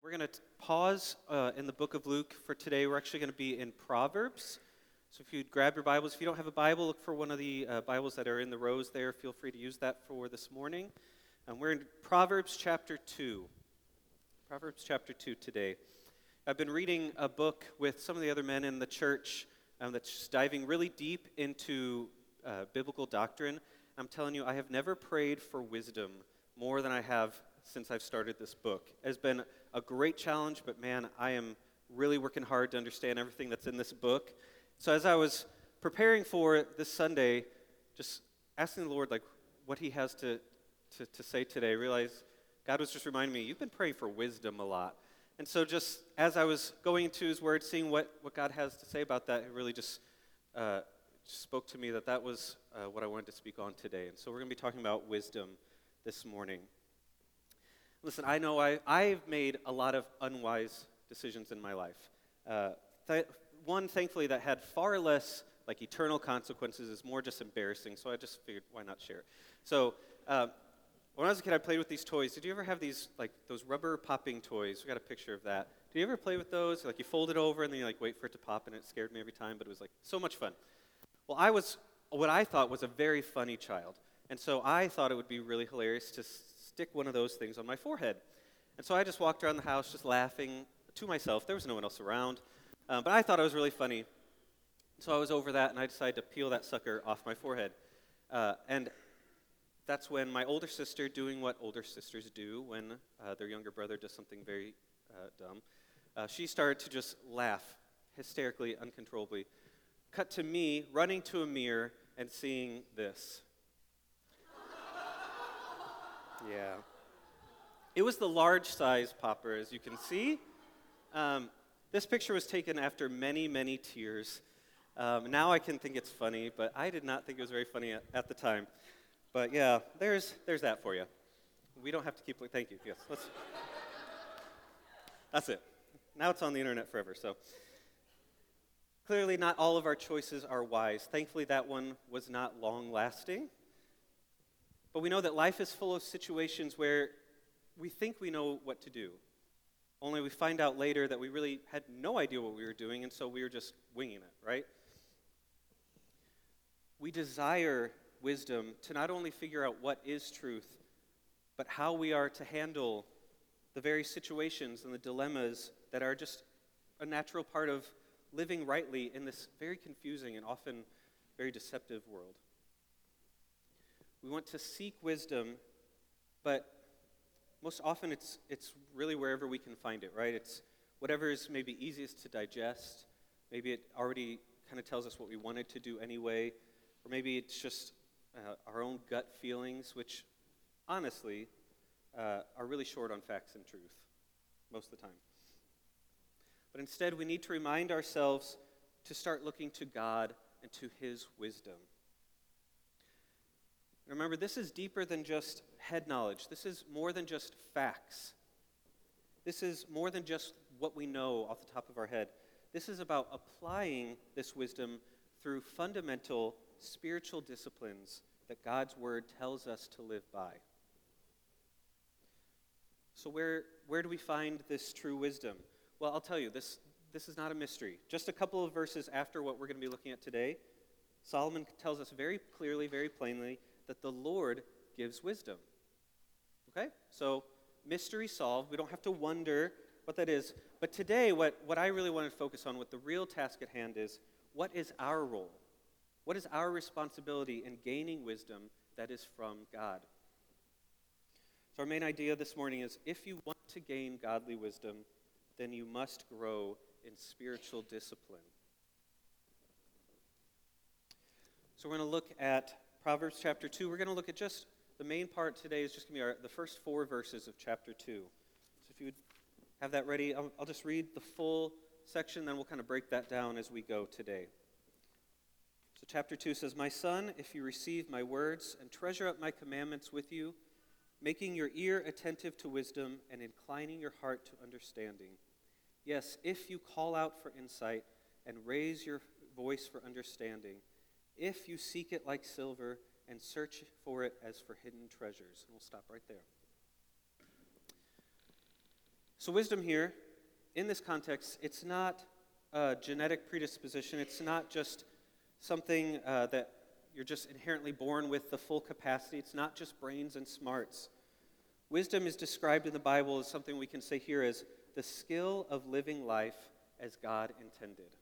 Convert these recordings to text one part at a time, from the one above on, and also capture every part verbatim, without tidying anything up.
We're going to pause uh, in the book of Luke for today. We're actually going to be in Proverbs. So if you'd grab your Bibles, if you don't have a Bible, look for one of the uh, Bibles that are in the rows there. Feel free to use that for this morning. Um, we're in Proverbs chapter two. Proverbs chapter two today. I've been reading a book with some of the other men in the church um, that's just diving really deep into uh, biblical doctrine. I'm telling you, I have never prayed for wisdom more than I have since I've started this book. It has been a great challenge, but man, I am really working hard to understand everything that's in this book. So as I was preparing for it this Sunday, just asking the Lord like what he has to, to, to say today, I realized God was just reminding me, you've been praying for wisdom a lot. And so just as I was going into his word, seeing what, what God has to say about that, it really just, uh, just spoke to me that that was uh, what I wanted to speak on today. And so we're going to be talking about wisdom this morning. Listen, I know I, I've made a lot of unwise decisions in my life. Uh, th- one, thankfully, that had far less like eternal consequences is more just embarrassing, so I just figured, why not share? So uh, when I was a kid, I played with these toys. Did you ever have these, like, those rubber popping toys? We got a picture of that. Did you ever play with those? Like, you fold it over, and then you, like, wait for it to pop, and it scared me every time, but it was, like, so much fun. Well, I was what I thought was a very funny child, and so I thought it would be really hilarious to stick one of those things on my forehead. And so I just walked around the house just laughing to myself. There was no one else around. Um, but I thought it was really funny. So I was over that, and I decided to peel that sucker off my forehead. Uh, and that's when my older sister, doing what older sisters do when uh, their younger brother does something very uh, dumb, uh, she started to just laugh hysterically, uncontrollably. Cut to me running to a mirror and seeing this. Yeah. It was the large size popper, as you can see. Um, this picture was taken after many, many tears. Um, now I can think it's funny, but I did not think it was very funny at, at the time. But yeah, there's there's that for you. We don't have to keep, thank you, yes. Let's, that's it. Now it's on the internet forever, so. Clearly not all of our choices are wise. Thankfully that one was not long-lasting. But we know that life is full of situations where we think we know what to do, only we find out later that we really had no idea what we were doing, and so we were just winging it, right? We desire wisdom to not only figure out what is truth, but how we are to handle the very situations and the dilemmas that are just a natural part of living rightly in this very confusing and often very deceptive world. We want to seek wisdom, but most often it's it's really wherever we can find it, right? It's whatever is maybe easiest to digest. Maybe it already kind of tells us what we wanted to do anyway. Or maybe it's just uh, our own gut feelings, which honestly uh, are really short on facts and truth most of the time. But instead, we need to remind ourselves to start looking to God and to his wisdom. Remember, this is deeper than just head knowledge. This is more than just facts. This is more than just what we know off the top of our head. This is about applying this wisdom through fundamental spiritual disciplines that God's word tells us to live by. So where, where do we find this true wisdom? Well, I'll tell you, this, this is not a mystery. Just a couple of verses after what we're going to be looking at today, Solomon tells us very clearly, very plainly, that the Lord gives wisdom. Okay? So, mystery solved. We don't have to wonder what that is. But today, what, what I really want to focus on, what the real task at hand is, what is our role? What is our responsibility in gaining wisdom that is from God? So our main idea this morning is, if you want to gain godly wisdom, then you must grow in spiritual discipline. So we're going to look at Proverbs chapter two. We're going to look at just, the main part today is just going to be our, the first four verses of chapter two. So if you would have that ready, I'll, I'll just read the full section, then we'll kind of break that down as we go today. So chapter two says, "My son, if you receive my words and treasure up my commandments with you, making your ear attentive to wisdom and inclining your heart to understanding. Yes, if you call out for insight and raise your voice for understanding, if you seek it like silver and search for it as for hidden treasures." And we'll stop right there. So wisdom here, in this context, it's not a genetic predisposition. It's not just something uh, that you're just inherently born with the full capacity. It's not just brains and smarts. Wisdom is described in the Bible as something we can say here as the skill of living life as God intended.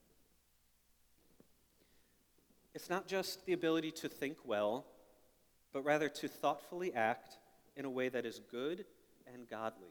It's not just the ability to think well, but rather to thoughtfully act in a way that is good and godly.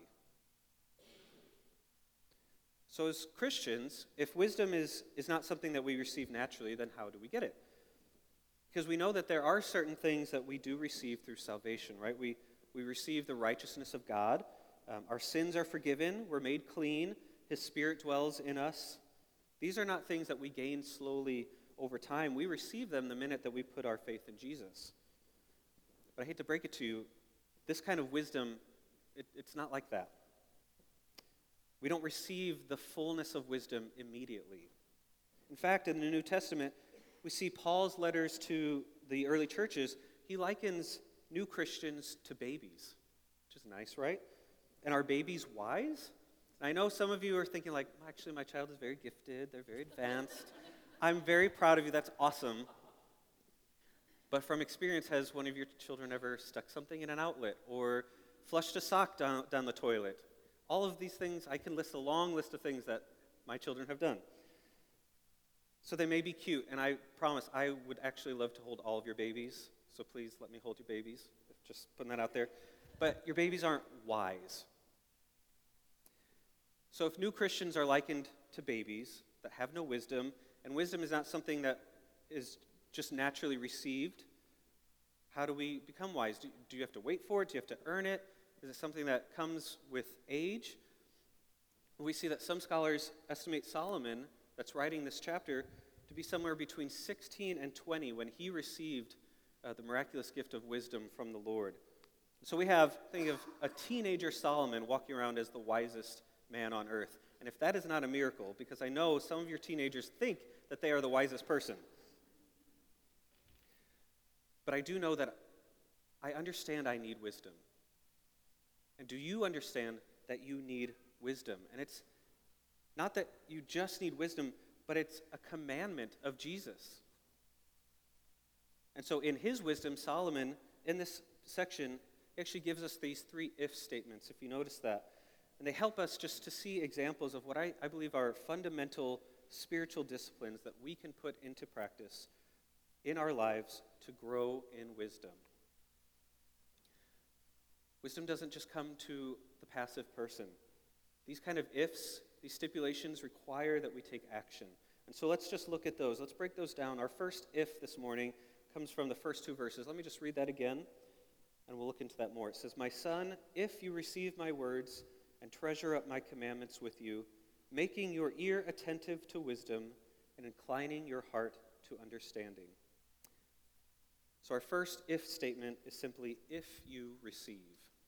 So as Christians, if wisdom is, is not something that we receive naturally, then how do we get it? Because we know that there are certain things that we do receive through salvation, right? We, we receive the righteousness of God. Um, our sins are forgiven. We're made clean. His Spirit dwells in us. These are not things that we gain slowly over time. We receive them the minute that we put our faith in Jesus. But I hate to break it to you, this kind of wisdom, it, it's not like that. We don't receive the fullness of wisdom immediately. In fact, in the New Testament, we see Paul's letters to the early churches. He likens new Christians to babies, which is nice, right? And are babies wise? And I know some of you are thinking like, actually, my child is very gifted. They're very advanced. I'm very proud of you. That's awesome. But from experience, has one of your children ever stuck something in an outlet or flushed a sock down, down the toilet? All of these things, I can list a long list of things that my children have done. So they may be cute, and I promise I would actually love to hold all of your babies, so please let me hold your babies. Just putting that out there. But your babies aren't wise. So if new Christians are likened to babies that have no wisdom, and wisdom is not something that is just naturally received, how do we become wise? Do, do you have to wait for it? Do you have to earn it? Is it something that comes with age? We see that some scholars estimate Solomon, that's writing this chapter, to be somewhere between sixteen and twenty when he received uh, the miraculous gift of wisdom from the Lord. So we have, think of a teenager Solomon walking around as the wisest man on earth. And if that is not a miracle, because I know some of your teenagers think that they are the wisest person. But I do know that I understand I need wisdom. And do you understand that you need wisdom? And it's not that you just need wisdom, but it's a commandment of Jesus. And so in his wisdom, Solomon, in this section, actually gives us these three if statements, if you notice that. And they help us just to see examples of what I, I believe are fundamental spiritual disciplines that we can put into practice in our lives to grow in wisdom. Wisdom doesn't just come to the passive person. These kind of ifs, these stipulations require that we take action. And so let's just look at those. Let's break those down. Our first if this morning comes from the first two verses. Let me just read that again, and we'll look into that more. It says, "My son, if you receive my words and treasure up my commandments with you, making your ear attentive to wisdom and inclining your heart to understanding." So our first if statement is simply, if you receive.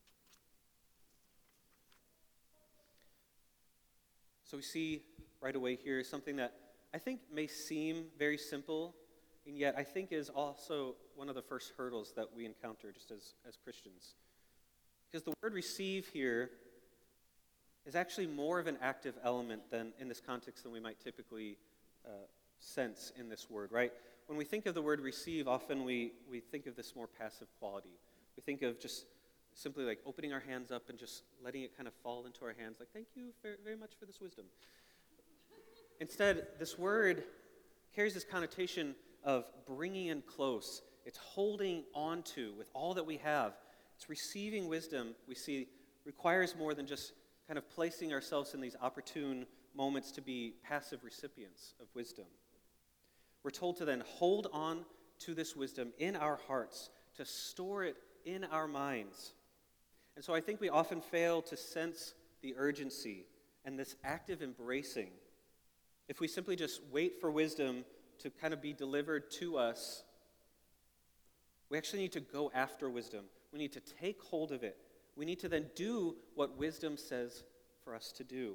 So we see right away here something that I think may seem very simple, and yet I think is also one of the first hurdles that we encounter just as, as Christians. Because the word receive here is actually more of an active element than in this context than we might typically uh, sense in this word, right? When we think of the word receive, often we, we think of this more passive quality. We think of just simply like opening our hands up and just letting it kind of fall into our hands, like, thank you very, very much for this wisdom. Instead, this word carries this connotation of bringing in close. It's holding on to with all that we have. It's receiving wisdom, we see, requires more than just kind of placing ourselves in these opportune moments to be passive recipients of wisdom. We're told to then hold on to this wisdom in our hearts, to store it in our minds. And so I think we often fail to sense the urgency and this active embracing. If we simply just wait for wisdom to kind of be delivered to us, we actually need to go after wisdom. We need to take hold of it. We need to then do what wisdom says for us to do.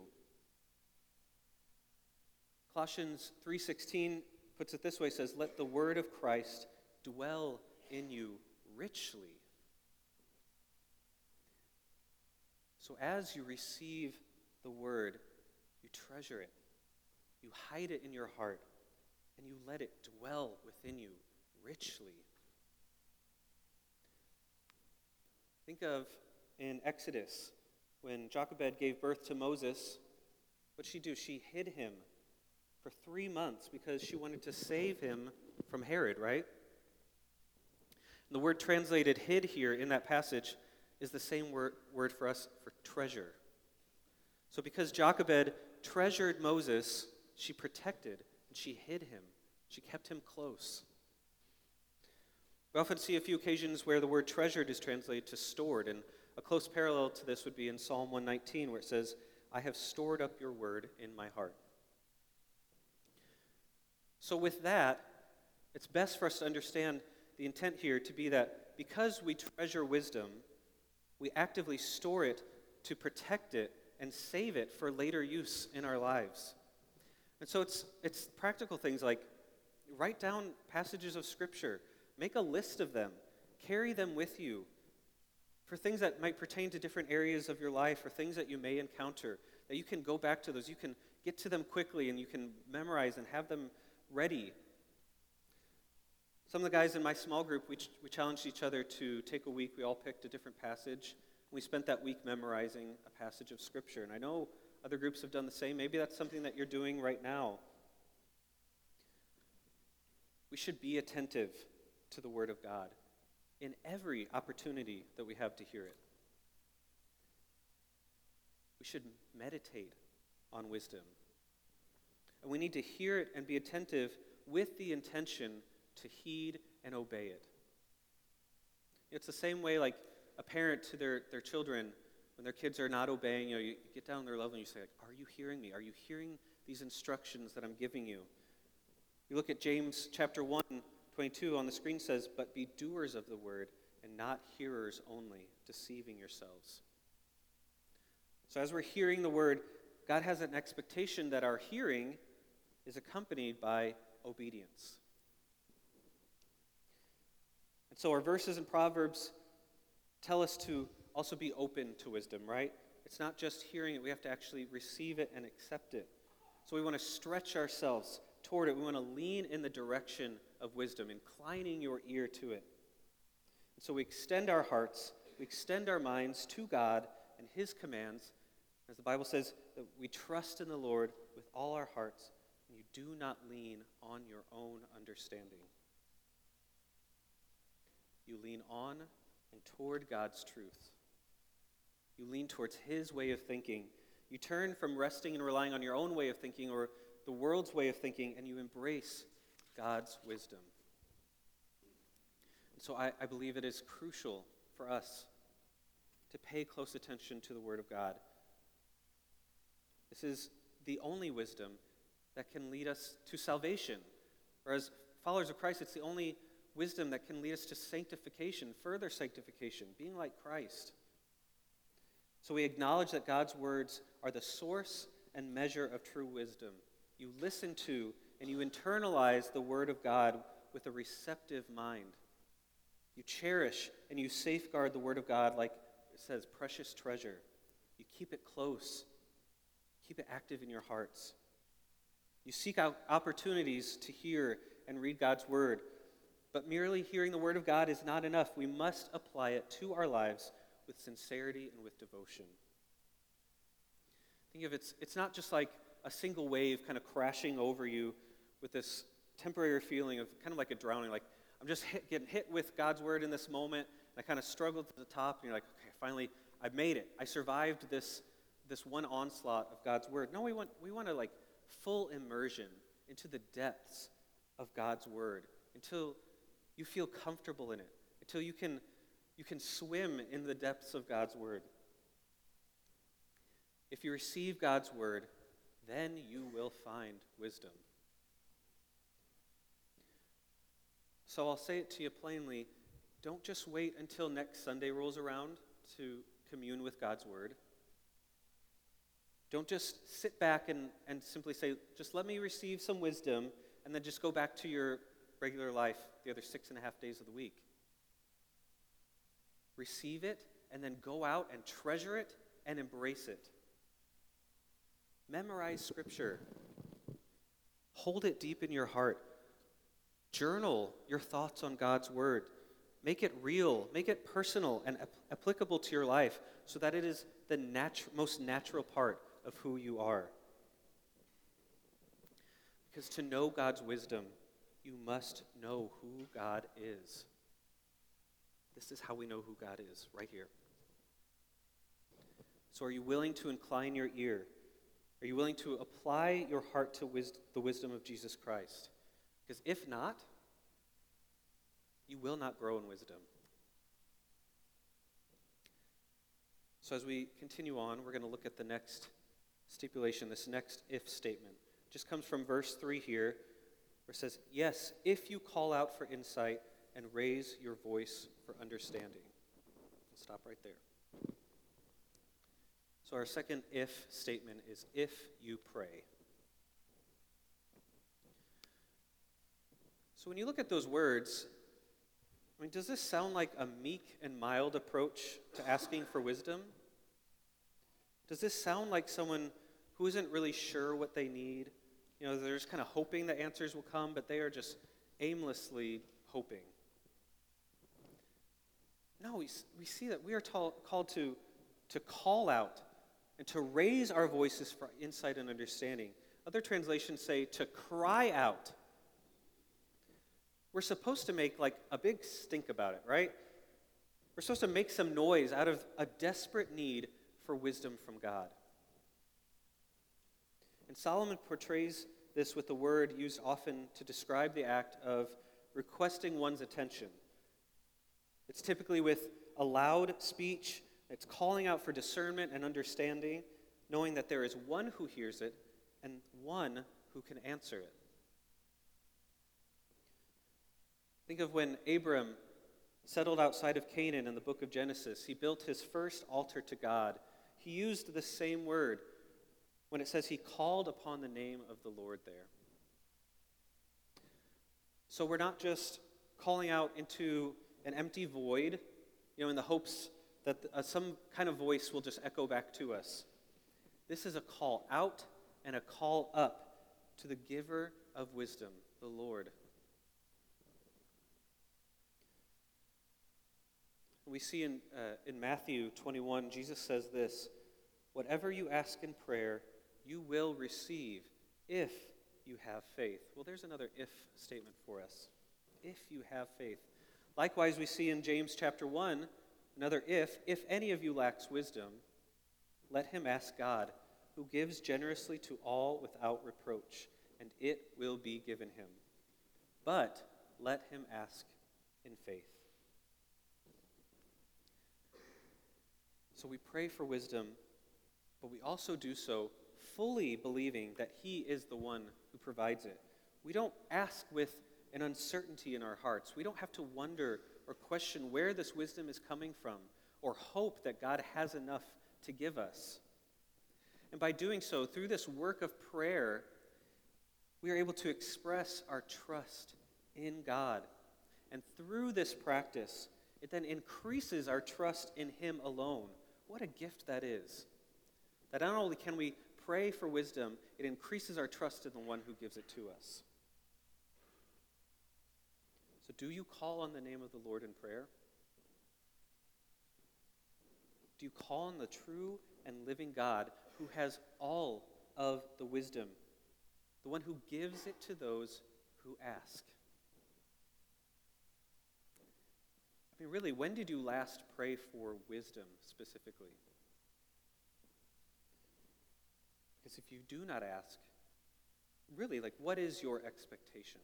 Colossians three sixteen puts it this way, says, "Let the word of Christ dwell in you richly." So as you receive the word, you treasure it. You hide it in your heart, and you let it dwell within you richly. Think of in Exodus, when Jochebed gave birth to Moses, what did she do? She hid him for three months because she wanted to save him from Herod, right? And the word translated hid here in that passage is the same word, word for us for treasure. So because Jochebed treasured Moses, she protected and she hid him. She kept him close. We often see a few occasions where the word treasured is translated to stored, and a close parallel to this would be in Psalm one nineteen, where it says, I have stored up your word in my heart. So with that, it's best for us to understand the intent here to be that because we treasure wisdom, we actively store it to protect it and save it for later use in our lives. And so it's it's practical things like write down passages of Scripture, make a list of them, carry them with you for things that might pertain to different areas of your life or things that you may encounter, that you can go back to those, you can get to them quickly and you can memorize and have them ready. Some of the guys in my small group, we, ch- we challenged each other to take a week. We all picked a different passage. We spent that week memorizing a passage of Scripture. And I know other groups have done the same. Maybe that's something that you're doing right now. We should be attentive to the Word of God in every opportunity that we have to hear it. We should meditate on wisdom. And we need to hear it and be attentive with the intention to heed and obey it. It's the same way like a parent to their, their children, when their kids are not obeying, you know, you get down on their level and you say, like, are you hearing me? Are you hearing these instructions that I'm giving you? You look at James chapter one, twenty-two on the screen says, but be doers of the word and not hearers only, deceiving yourselves. So as we're hearing the word, God has an expectation that our hearing is accompanied by obedience. And so our verses in Proverbs tell us to also be open to wisdom, right? It's not just hearing it, we have to actually receive it and accept it. So we want to stretch ourselves toward it. We want to lean in the direction of wisdom, inclining your ear to it. And so we extend our hearts, we extend our minds to God and His commands. As the Bible says, that we trust in the Lord with all our hearts, and you do not lean on your own understanding. You lean on and toward God's truth. You lean towards His way of thinking. You turn from resting and relying on your own way of thinking or the world's way of thinking, and you embrace God's wisdom. And so I, I believe it is crucial for us to pay close attention to the Word of God. This is the only wisdom that can lead us to salvation. Or as followers of Christ, it's the only wisdom that can lead us to sanctification, further sanctification, being like Christ. So we acknowledge that God's words are the source and measure of true wisdom. You listen to and you internalize the Word of God with a receptive mind. You cherish and you safeguard the Word of God like it says, precious treasure. You keep it close. Keep it active in your hearts. You seek out opportunities to hear and read God's Word. But merely hearing the Word of God is not enough. We must apply it to our lives with sincerity and with devotion. Think of it, it's, it's not just like a single wave kind of crashing over you with this temporary feeling of kind of like a drowning, like I'm just hit, getting hit with God's Word in this moment, and I kind of struggled to the top, and you're like, okay, finally, I've made it. I survived this this one onslaught of God's Word. No, we want we want to like full immersion into the depths of God's Word until you feel comfortable in it, until you can you can swim in the depths of God's Word. If you receive God's Word, then you will find wisdom. So I'll say it to you plainly, don't just wait until next Sunday rolls around to commune with God's Word. Don't just sit back and, and simply say, just let me receive some wisdom, and then just go back to your regular life the other six and a half days of the week. Receive it, and then go out and treasure it and embrace it. Memorize Scripture. Hold it deep in your heart. Journal your thoughts on God's Word. Make it real. Make it personal and ap- applicable to your life so that it is the natu- most natural part of who you are. Because to know God's wisdom, you must know who God is. This is how we know who God is, right here. So are you willing to incline your ear? Are you willing to apply your heart to wis- the wisdom of Jesus Christ? Because if not, you will not grow in wisdom. So as we continue on, we're going to look at the next stipulation, this next if statement. It just comes from verse three here, where it says, yes, if you call out for insight and raise your voice for understanding. I'll stop right there. So our second if statement is if you pray. So when you look at those words, I mean, does this sound like a meek and mild approach to asking for wisdom? Does this sound like someone who isn't really sure what they need? You know, they're just kind of hoping the answers will come, but they are just aimlessly hoping. No, we, we see that we are tall, called to, to call out and to raise our voices for insight and understanding. Other translations say to cry out. We're supposed to make like a big stink about it, right? We're supposed to make some noise out of a desperate need for wisdom from God. And Solomon portrays this with the word used often to describe the act of requesting one's attention. It's typically with a loud speech. It's calling out for discernment and understanding, knowing that there is one who hears it and one who can answer it. Think of when Abram settled outside of Canaan in the book of Genesis. He built his first altar to God. He used the same word when it says he called upon the name of the Lord there. So we're not just calling out into an empty void, you know, in the hopes that uh, some kind of voice will just echo back to us. This is a call out and a call up to the giver of wisdom, the Lord. We see in, uh, in Matthew twenty-one, Jesus says this, whatever you ask in prayer, you will receive if you have faith. Well, there's another if statement for us. If you have faith. Likewise, we see in James chapter one, another if, if any of you lacks wisdom, let him ask God, who gives generously to all without reproach, and it will be given him. But let him ask in faith. So we pray for wisdom, but we also do so fully believing that he is the one who provides it. We don't ask with an uncertainty in our hearts. We don't have to wonder or question where this wisdom is coming from or hope that God has enough to give us. And by doing so, through this work of prayer, we are able to express our trust in God. And through this practice, it then increases our trust in him alone. What a gift that is. That not only can we pray for wisdom, it increases our trust in the one who gives it to us. So do you call on the name of the Lord in prayer? Do you call on the true and living God who has all of the wisdom, the one who gives it to those who ask? I mean, really, when did you last pray for wisdom specifically? Because if you do not ask, really, like, what is your expectation?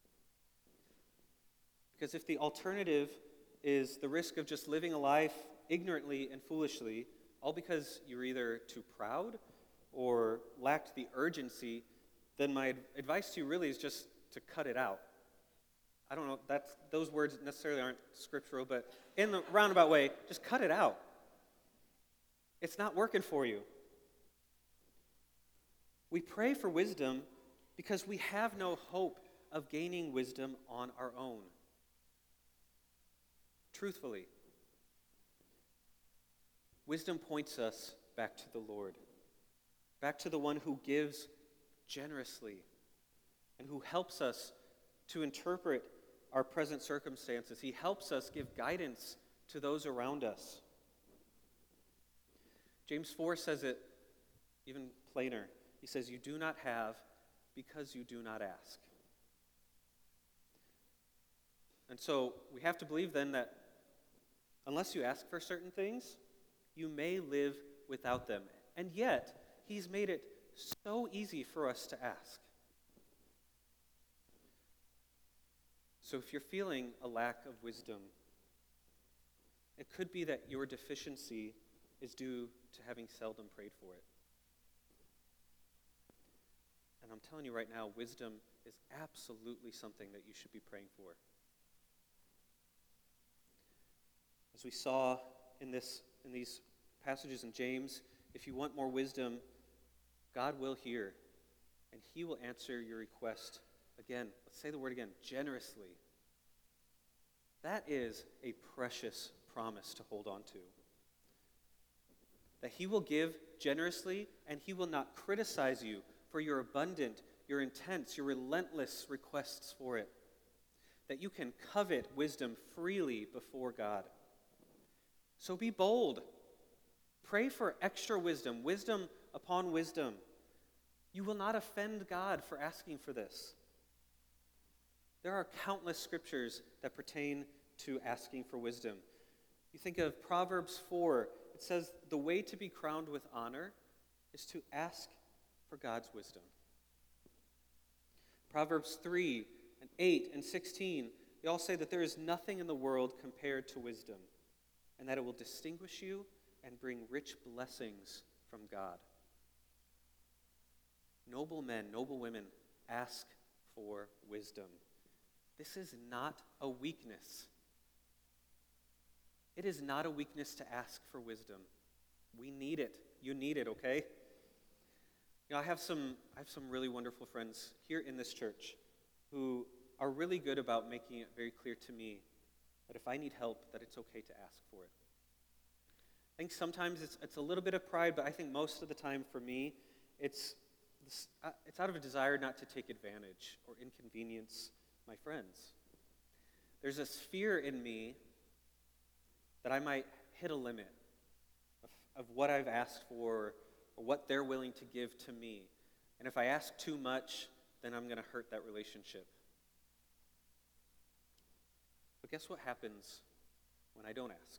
Because if the alternative is the risk of just living a life ignorantly and foolishly, all because you're either too proud or lacked the urgency, then my advice to you really is just to cut it out. I don't know, that's, those words necessarily aren't scriptural, but in the roundabout way, just cut it out. It's not working for you. We pray for wisdom because we have no hope of gaining wisdom on our own. Truthfully, wisdom points us back to the Lord. back to the one who gives generously and who helps us to interpret our present circumstances. He helps us give guidance to those around us. James four says it even plainer. He says, "You do not have because you do not ask." And so we have to believe then that unless you ask for certain things, you may live without them. And yet, he's made it so easy for us to ask. So if you're feeling a lack of wisdom, it could be that your deficiency is due to having seldom prayed for it. And I'm telling you right now, wisdom is absolutely something that you should be praying for. As we saw in this in these passages in James, if you want more wisdom, God will hear, and he will answer your request again. Let's say the word again, generously. That is a precious promise to hold on to. That he will give generously, and he will not criticize you for your abundant, your intense, your relentless requests for it. That you can covet wisdom freely before God. So be bold. Pray for extra wisdom, wisdom upon wisdom. You will not offend God for asking for this. There are countless scriptures that pertain to asking for wisdom. You think of Proverbs four. It says the way to be crowned with honor is to ask for God's wisdom. Proverbs three and eight and sixteen, they all say that there is nothing in the world compared to wisdom, and that it will distinguish you and bring rich blessings from God. Noble men, noble women, ask for wisdom. This is not a weakness. It is not a weakness to ask for wisdom. We need it. You need it, okay? You know, I have some I have some really wonderful friends here in this church who are really good about making it very clear to me that if I need help, that it's okay to ask for it. I think sometimes it's it's a little bit of pride, but I think most of the time for me, it's it's out of a desire not to take advantage or inconvenience my friends. There's this fear in me that I might hit a limit of, of what I've asked for or what they're willing to give to me. And if I ask too much, then I'm going to hurt that relationship. But guess what happens when I don't ask?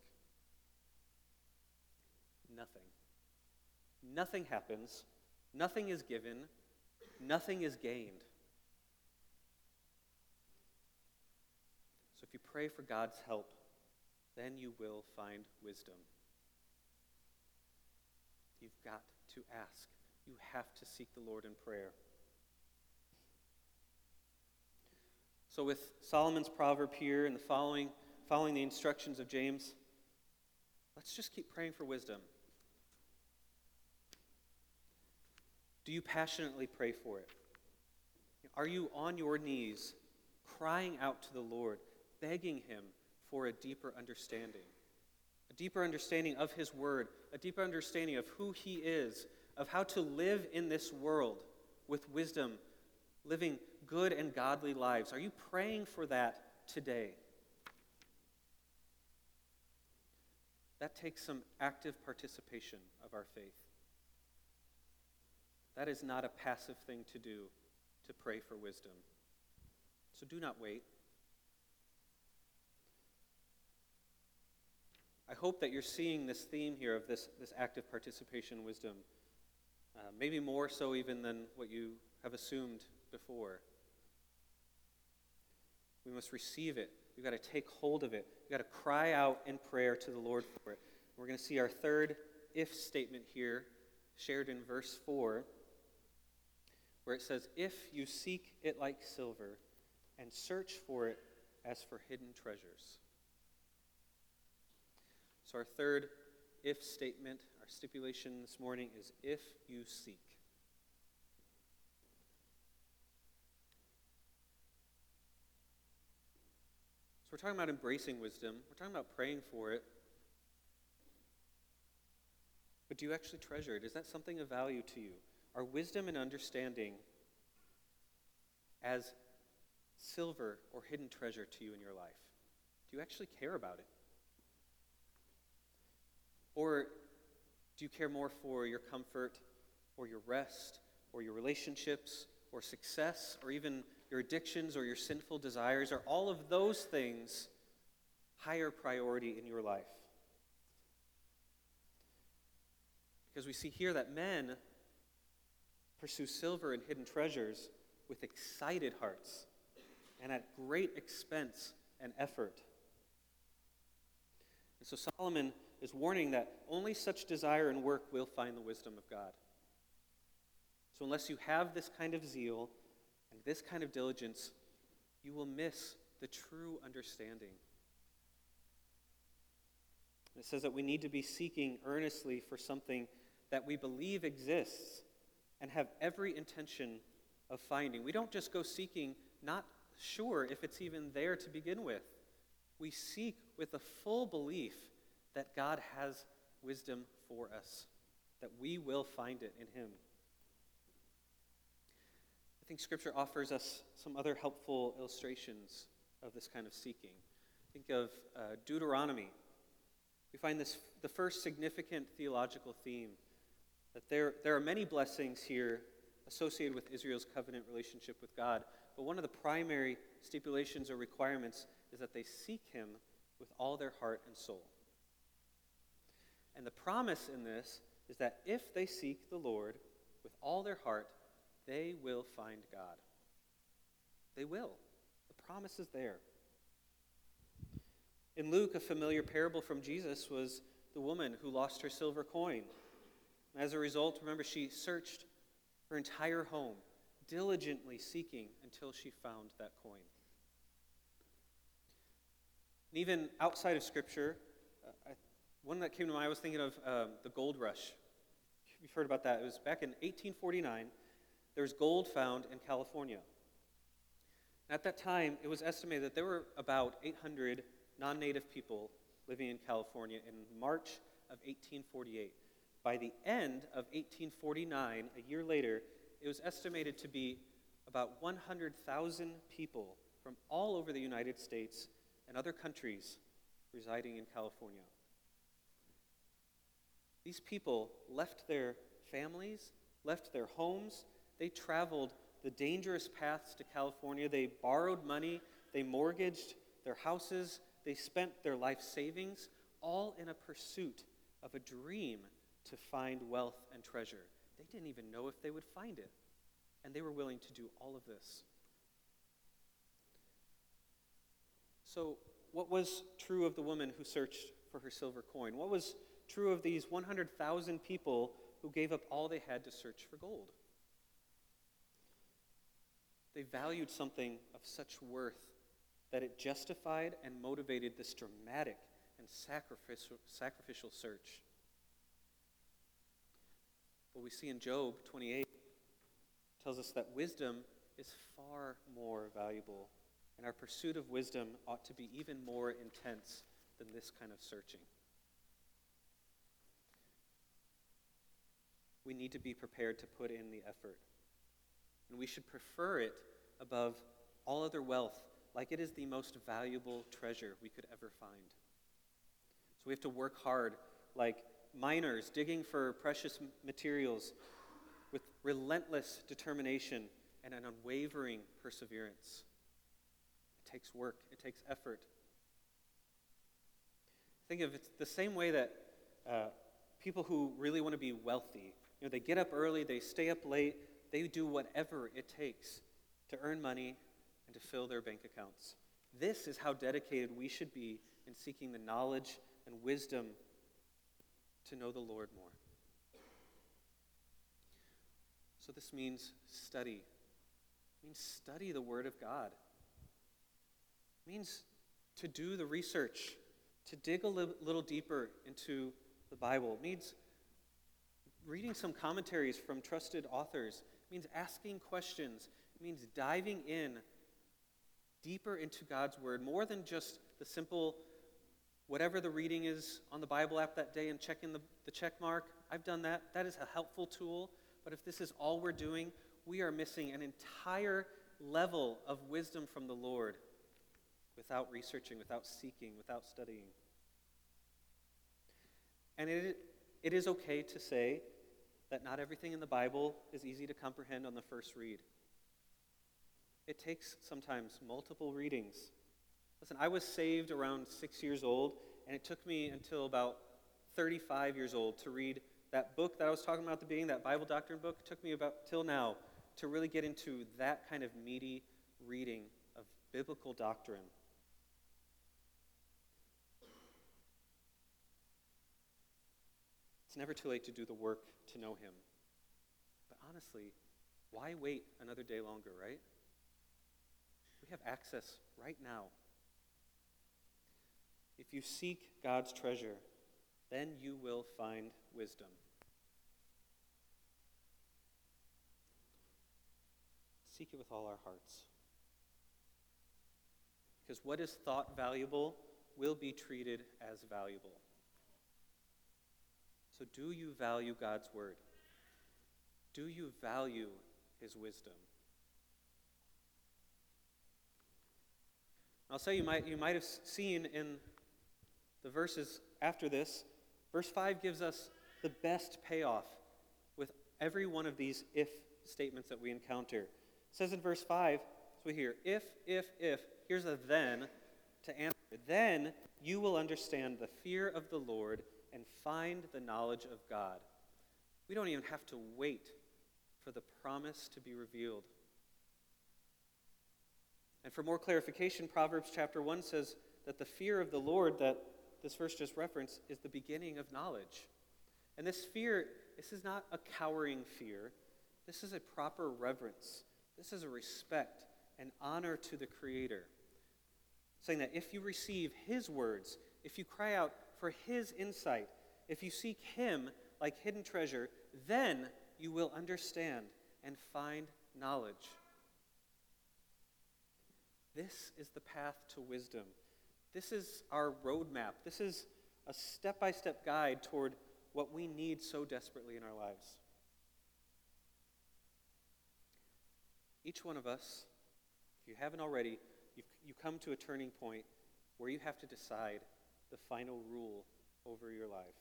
Nothing. Nothing happens. Nothing is given. Nothing is gained. So if you pray for God's help, then you will find wisdom. You've got to ask. You have to seek the Lord in prayer. So with Solomon's proverb here and the following, following the instructions of James, let's just keep praying for wisdom. Do you passionately pray for it? Are you on your knees, crying out to the Lord, begging him for a deeper understanding? A deeper understanding of his word, a deeper understanding of who he is, of how to live in this world with wisdom, living good and godly lives. Are you praying for that today? That takes some active participation of our faith. That is not a passive thing to do, to pray for wisdom. So do not wait. I hope that you're seeing this theme here of this, this active participation in wisdom, uh, maybe more so even than what you have assumed before. We must receive it. We've got to take hold of it. We've got to cry out in prayer to the Lord for it. We're going to see our third if statement here, shared in verse four, where it says, "If you seek it like silver and search for it as for hidden treasures." So our third if statement, our stipulation this morning is if you seek. So we're talking about embracing wisdom. We're talking about praying for it. But do you actually treasure it? Is that something of value to you? Are wisdom and understanding as silver or hidden treasure to you in your life? Do you actually care about it? Or do you care more for your comfort or your rest or your relationships or success or even your addictions or your sinful desires? Are all of those things higher priority in your life? Because we see here that men pursue silver and hidden treasures with excited hearts and at great expense and effort. And so Solomon is warning that only such desire and work will find the wisdom of God. So unless you have this kind of zeal and this kind of diligence, you will miss the true understanding. And it says that we need to be seeking earnestly for something that we believe exists and have every intention of finding. We don't just go seeking, not sure if it's even there to begin with. We seek with a full belief that God has wisdom for us, that we will find it in him. I think Scripture offers us some other helpful illustrations of this kind of seeking. Think of uh, Deuteronomy. We find this the first significant theological theme, that there, there are many blessings here associated with Israel's covenant relationship with God, but one of the primary stipulations or requirements is that they seek him with all their heart and soul. And the promise in this is that if they seek the Lord with all their heart, they will find God. They will. The promise is there. In Luke, a familiar parable from Jesus was the woman who lost her silver coin. As a result, remember, she searched her entire home, diligently seeking until she found that coin. And even outside of Scripture, uh, I, one that came to mind, I was thinking of um, the gold rush. You've heard about that. It was back in eighteen forty-nine. There was gold found in California. At that time, it was estimated that there were about eight hundred non-native people living in California in March of eighteen forty-eight. By the end of eighteen forty-nine, a year later, it was estimated to be about one hundred thousand people from all over the United States and other countries residing in California. These people left their families, left their homes. They traveled the dangerous paths to California. They borrowed money. They mortgaged their houses. They spent their life savings, all in a pursuit of a dream to find wealth and treasure. They didn't even know if they would find it, and they were willing to do all of this. So, what was true of the woman who searched for her silver coin? What was true of these one hundred thousand people who gave up all they had to search for gold? They valued something of such worth that it justified and motivated this dramatic and sacrificial, sacrificial search. What we see in Job twenty-eight tells us that wisdom is far more valuable, and our pursuit of wisdom ought to be even more intense than this kind of searching. We need to be prepared to put in the effort, and we should prefer it above all other wealth, like it is the most valuable treasure we could ever find. So we have to work hard, like miners digging for precious materials with relentless determination and an unwavering perseverance. It takes work. It takes effort. Think of it the same way that uh, people who really want to be wealthy, you know, they get up early, they stay up late, they do whatever it takes to earn money and to fill their bank accounts. This is how dedicated we should be in seeking the knowledge and wisdom to know the Lord more. So this means study. It means study the Word of God. It means to do the research, to dig a li- little deeper into the Bible. It means reading some commentaries from trusted authors. It means asking questions. It means diving in deeper into God's Word, more than just the simple whatever the reading is on the Bible app that day and checking the, the check mark. I've done that. That is a helpful tool. But if this is all we're doing, we are missing an entire level of wisdom from the Lord without researching, without seeking, without studying. And it, it is okay to say that not everything in the Bible is easy to comprehend on the first read. It takes sometimes multiple readings. Listen, I was saved around six years old, and it took me until about thirty-five years old to read that book that I was talking about at the beginning, that Bible doctrine book. It took me about till now to really get into that kind of meaty reading of biblical doctrine. It's never too late to do the work to know him. But honestly, why wait another day longer, right? We have access right now. If you seek God's treasure, then you will find wisdom. Seek it with all our hearts. Because what is thought valuable will be treated as valuable. So do you value God's word? Do you value his wisdom? I'll say you might you might have seen in the verses after this, verse five gives us the best payoff with every one of these if statements that we encounter. It says in verse five, so we hear, if, if, if, here's a then to answer. Then you will understand the fear of the Lord and find the knowledge of God. We don't even have to wait for the promise to be revealed. And for more clarification, Proverbs chapter one says that the fear of the Lord that this verse just referenced is the beginning of knowledge. And this fear, this is not a cowering fear. This is a proper reverence. This is a respect and honor to the Creator. Saying that if you receive his words, if you cry out for his insight, if you seek him like hidden treasure, then you will understand and find knowledge. This is the path to wisdom. This is our roadmap. This is a step-by-step guide toward what we need so desperately in our lives. Each one of us, if you haven't already, you've, you come to a turning point where you have to decide the final rule over your life.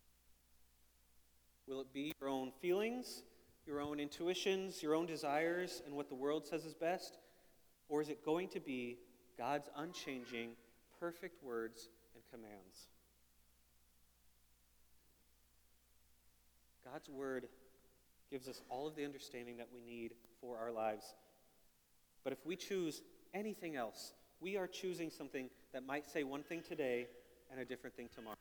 Will it be your own feelings, your own intuitions, your own desires, and what the world says is best? Or is it going to be God's unchanging, perfect words and commands? God's word gives us all of the understanding that we need for our lives. But if we choose anything else, we are choosing something that might say one thing today and a different thing tomorrow.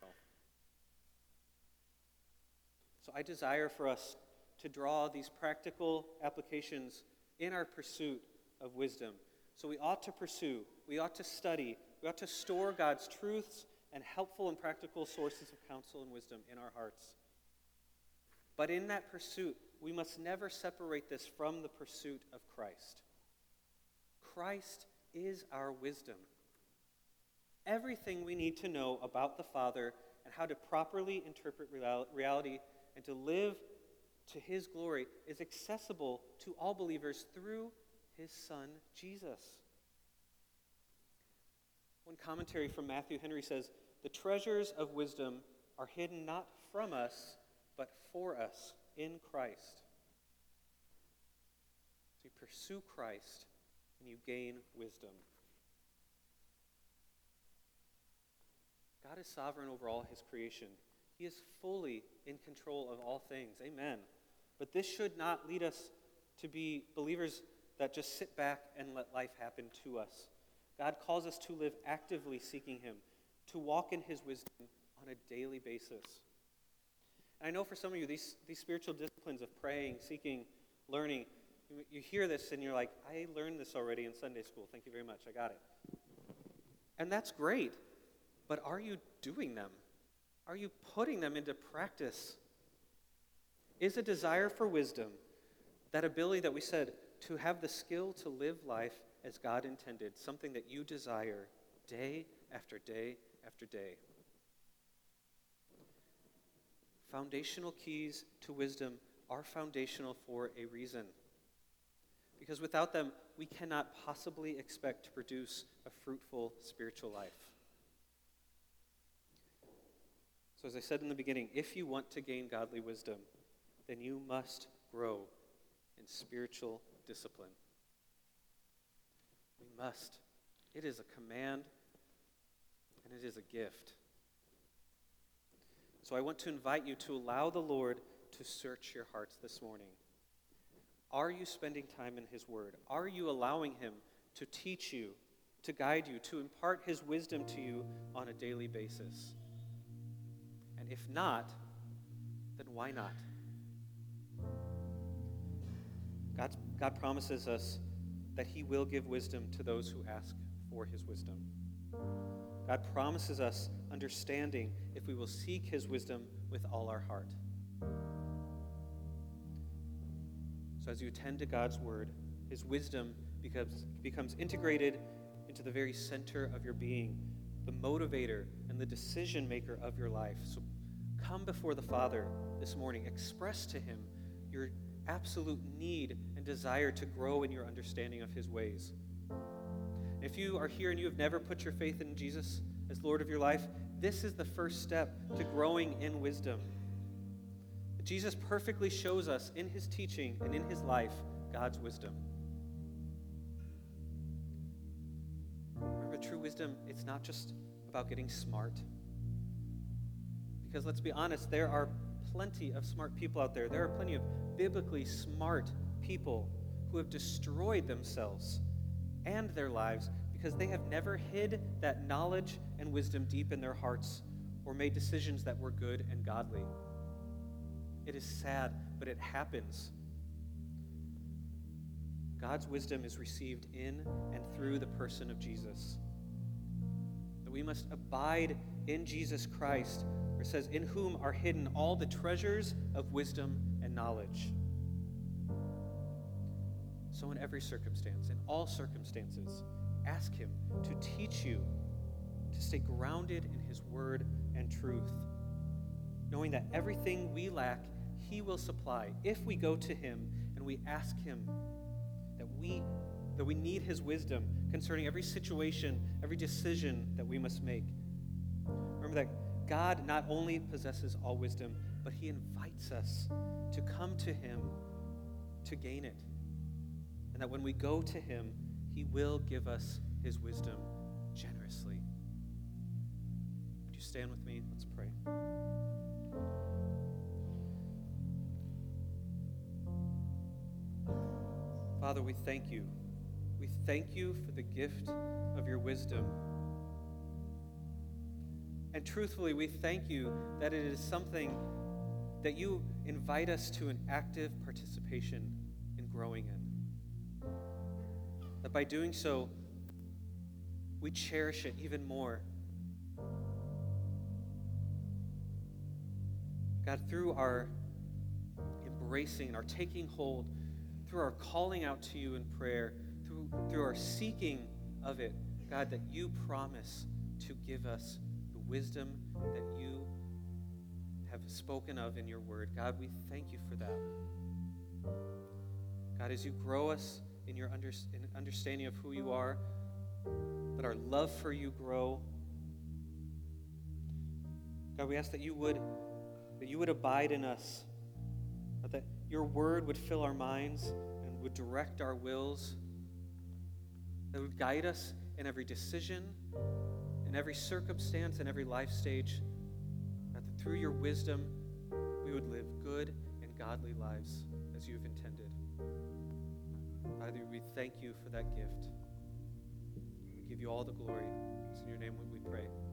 So I desire for us to draw these practical applications in our pursuit of wisdom. So we ought to pursue, we ought to study, we ought to store God's truths and helpful and practical sources of counsel and wisdom in our hearts. But in that pursuit, we must never separate this from the pursuit of Christ. Christ is our wisdom. Everything we need to know about the Father and how to properly interpret reality and to live to his glory is accessible to all believers through his Son, Jesus. One commentary from Matthew Henry says, the treasures of wisdom are hidden not from us, but for us in Christ. So you pursue Christ and you gain wisdom. God is sovereign over all his creation. He is fully in control of all things. Amen. But this should not lead us to be believers that just sit back and let life happen to us. God calls us to live actively seeking him, to walk in his wisdom on a daily basis. And I know for some of you, these, these spiritual disciplines of praying, seeking, learning, you, you hear this and you're like, I learned this already in Sunday school. Thank you very much. I got it. And that's great. But are you doing them? Are you putting them into practice? Is a desire for wisdom, that ability that we said, to have the skill to live life as God intended, something that you desire day after day after day? Foundational keys to wisdom are foundational for a reason. Because without them, we cannot possibly expect to produce a fruitful spiritual life. So as I said in the beginning, if you want to gain godly wisdom, then you must grow in spiritual discipline. We must. It is a command, and it is a gift. So I want to invite you to allow the Lord to search your hearts this morning. Are you spending time in his word? Are you allowing him to teach you, to guide you, to impart his wisdom to you on a daily basis? And if not, then why not? God, God promises us that he will give wisdom to those who ask for his wisdom. God promises us understanding if we will seek his wisdom with all our heart. So as you attend to God's word, his wisdom becomes, becomes integrated into the very center of your being, the motivator and the decision maker of your life. So come before the Father this morning. Express to him your absolute need and desire to grow in your understanding of his ways. If you are here and you have never put your faith in Jesus as Lord of your life, this is the first step to growing in wisdom. Jesus perfectly shows us in his teaching and in his life God's wisdom. Remember, true wisdom, it's not just about getting smart. Because let's be honest, there are plenty of smart people out there. There are plenty of biblically smart people who have destroyed themselves and their lives because they have never hid that knowledge and wisdom deep in their hearts or made decisions that were good and godly. It is sad, but it happens. God's wisdom is received in and through the person of Jesus. That we must abide in Jesus Christ, where it says, in whom are hidden all the treasures of wisdom and knowledge. So in every circumstance, in all circumstances, ask him to teach you to stay grounded in his word and truth, knowing that everything we lack, he will supply if we go to him and we ask him that we that we need his wisdom concerning every situation, every decision that we must make. Remember that God not only possesses all wisdom, but he invites us to come to him to gain it. And that when we go to him, he will give us his wisdom generously. Would you stand with me? Let's pray. Father, we thank you. We thank you for the gift of your wisdom. And truthfully, we thank you that it is something that you invite us to an active participation in growing in. That by doing so, we cherish it even more. God, through our embracing and our taking hold, through our calling out to you in prayer, through, through our seeking of it, God, that you promise to give us the wisdom that you have spoken of in your word. God, we thank you for that. God, as you grow us in your under, in understanding of who you are, let our love for you grow. God, we ask that you would, that you would abide in us, that your word would fill our minds and would direct our wills, that would guide us in every decision, in every circumstance, in every life stage, that through your wisdom we would live good and godly lives as you have intended. Father, we thank you for that gift. We give you all the glory. It's in your name we pray.